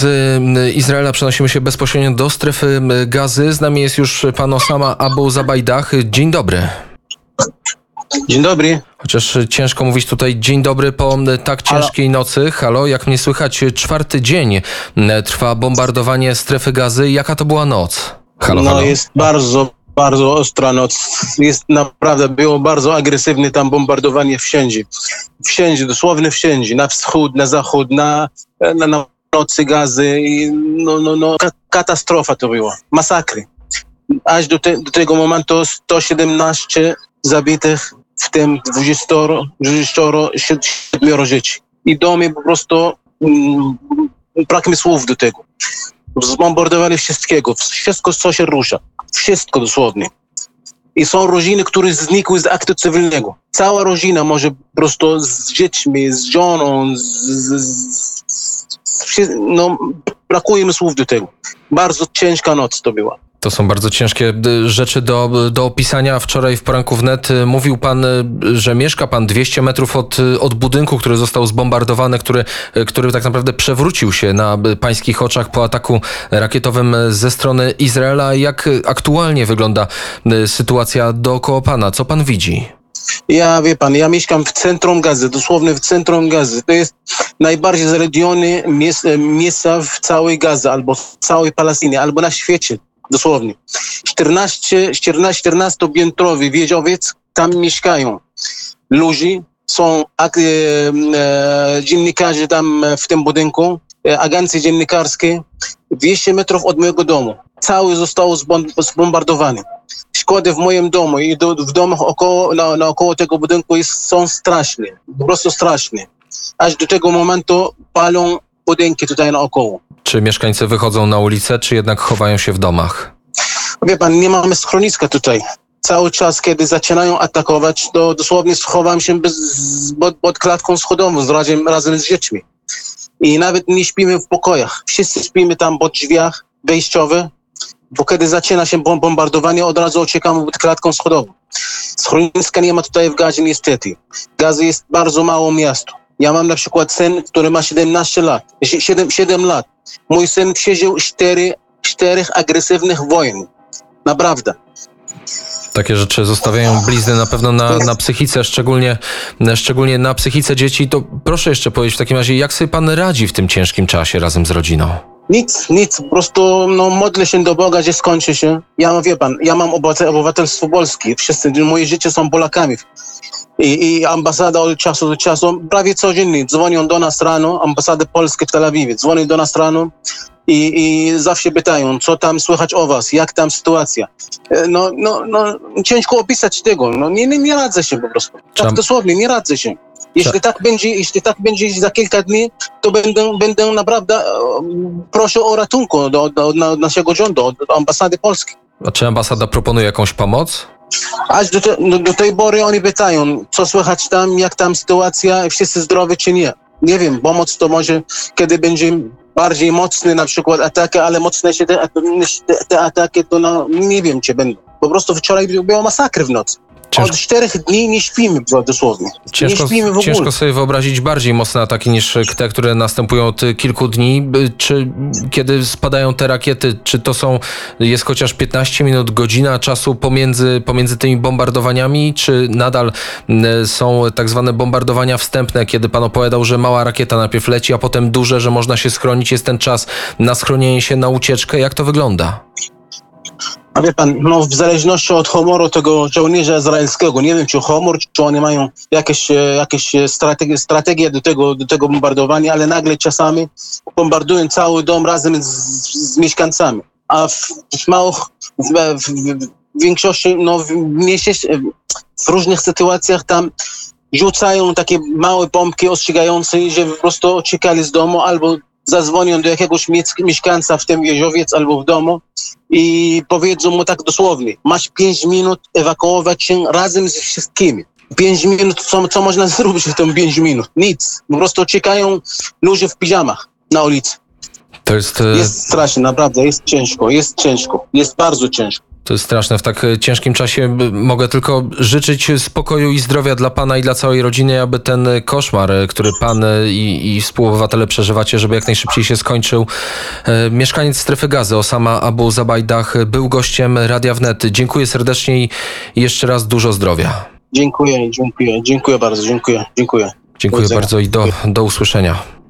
Z Izraela przenosimy się bezpośrednio do strefy Gazy. Z nami jest już pan Osama Abu Zabaidach. Dzień dobry. Dzień dobry. Chociaż ciężko mówić tutaj dzień dobry po tak ciężkiej nocy. Halo, jak mnie słychać? 4. dzień trwa bombardowanie strefy Gazy. Jaka to była noc? Halo, halo. Jest bardzo ostra noc. Jest naprawdę, było bardzo agresywne tam bombardowanie wszędzie. Wszędzie, dosłownie wszędzie. Na wschód, na zachód, na nocy Gazy. Katastrofa to była. Masakry. Aż do tego momentu 117 zabitych, w tym 27 dzieci. I domy po prostu brak mi słów do tego. Zbombardowali wszystko co się rusza. Wszystko dosłownie. I są rodziny, które znikły z aktu cywilnego. Cała rodzina może po prostu z dziećmi, z żoną, brakuje mi słów do tego. Bardzo ciężka noc to była. To są bardzo ciężkie rzeczy do opisania. Wczoraj w poranku wnet mówił pan, że mieszka pan 200 metrów od budynku, który został zbombardowany, który tak naprawdę przewrócił się na pańskich oczach po ataku rakietowym ze strony Izraela. Jak aktualnie wygląda sytuacja dookoła pana? Co pan widzi? Wie pan, ja mieszkam w centrum Gazy, dosłownie w centrum Gazy. To jest najbardziej zaludnione miejsce w całej Gazy, albo w całej Palestynie, albo na świecie. Dosłownie. 14-piętrowy wieżowiec, tam mieszkają ludzie, są dziennikarze tam w tym budynku, agencje dziennikarskie, 200 metrów od mojego domu. Cały został zbombardowany. Szkody w moim domu i w domach naokoło tego budynku są straszne, po prostu straszne. Aż do tego momentu palą budynki tutaj naokoło. Czy mieszkańcy wychodzą na ulicę, czy jednak chowają się w domach? Wie pan, nie mamy schroniska tutaj. Cały czas, kiedy zaczynają atakować, to dosłownie schowam się pod klatką schodową razem z dziećmi. I nawet nie śpimy w pokojach. Wszyscy śpimy tam pod drzwiach wejściowych, bo kiedy zaczyna się bombardowanie, od razu uciekamy pod klatką schodową. Schroniska nie ma tutaj w Gazie niestety. Gaza jest bardzo mało miasto. Ja mam na przykład syn, który ma 17 lat, 7 lat. Mój syn przeżył 4 agresywnych wojen. Naprawdę. Takie rzeczy zostawiają blizny na pewno na psychice, szczególnie na psychice dzieci. To proszę jeszcze powiedzieć w takim razie, jak sobie pan radzi w tym ciężkim czasie razem z rodziną? Nic, po prostu modlę się do Boga, że skończy się. Wie pan, ja mam obywatelstwo polskie, wszyscy, moje życie są Polakami. I ambasada od czasu do czasu, prawie codziennie dzwonią do nas rano, ambasady polskie w Tel Awiwie, dzwonią do nas rano i zawsze pytają, co tam słychać o was, jak tam sytuacja. Ciężko opisać tego, nie radzę się po prostu. Tak dosłownie, nie radzę się. Jeśli tak będzie za kilka dni, to będę naprawdę proszę o ratunku do naszego rządu, od ambasady polskiej. A czy ambasada proponuje jakąś pomoc? Aż do tej pory oni pytają, co słychać tam, jak tam sytuacja, wszyscy zdrowi czy nie. Nie wiem, pomoc to może, kiedy będzie bardziej mocny na przykład ataki, ale mocniejsze te ataki, to nie wiem, czy będą. Po prostu wczoraj było masakry w nocy. Od 4 dni nie śpimy dosłownie. Nie śpimy w ogóle. Ciężko sobie wyobrazić bardziej mocne ataki niż te, które następują od kilku dni. Czy kiedy spadają te rakiety, czy to jest chociaż 15 minut, godzina czasu pomiędzy tymi bombardowaniami, czy nadal są tak zwane bombardowania wstępne, kiedy pan opowiadał, że mała rakieta najpierw leci, a potem duże, że można się schronić, jest ten czas na schronienie się, na ucieczkę. Jak to wygląda? A wie pan, w zależności od humoru tego żołnierza izraelskiego, nie wiem czy humor, czy oni mają jakieś strategie do tego bombardowania, ale nagle czasami bombardują cały dom razem z mieszkańcami. A w większości, w różnych sytuacjach tam rzucają takie małe bombki ostrzegające, że po prostu uciekali z domu albo zadzwonią do jakiegoś mieszkańca w tym wieżowiec albo w domu i powiedzą mu tak dosłownie, masz 5 minut ewakuować się razem ze wszystkimi. 5 minut, co można zrobić w tym 5 minut? Nic. Po prostu czekają ludzie w piżamach na ulicy. To jest strasznie, naprawdę, jest ciężko, jest bardzo ciężko. To jest straszne. W tak ciężkim czasie mogę tylko życzyć spokoju i zdrowia dla pana i dla całej rodziny, aby ten koszmar, który pan i współobywatele przeżywacie, żeby jak najszybciej się skończył. Mieszkaniec Strefy Gazy, Osama Abu Zabajdach, był gościem Radia Wnet. Dziękuję serdecznie i jeszcze raz dużo zdrowia. Dziękuję bardzo, dziękuję. Dziękuję bardzo i do usłyszenia.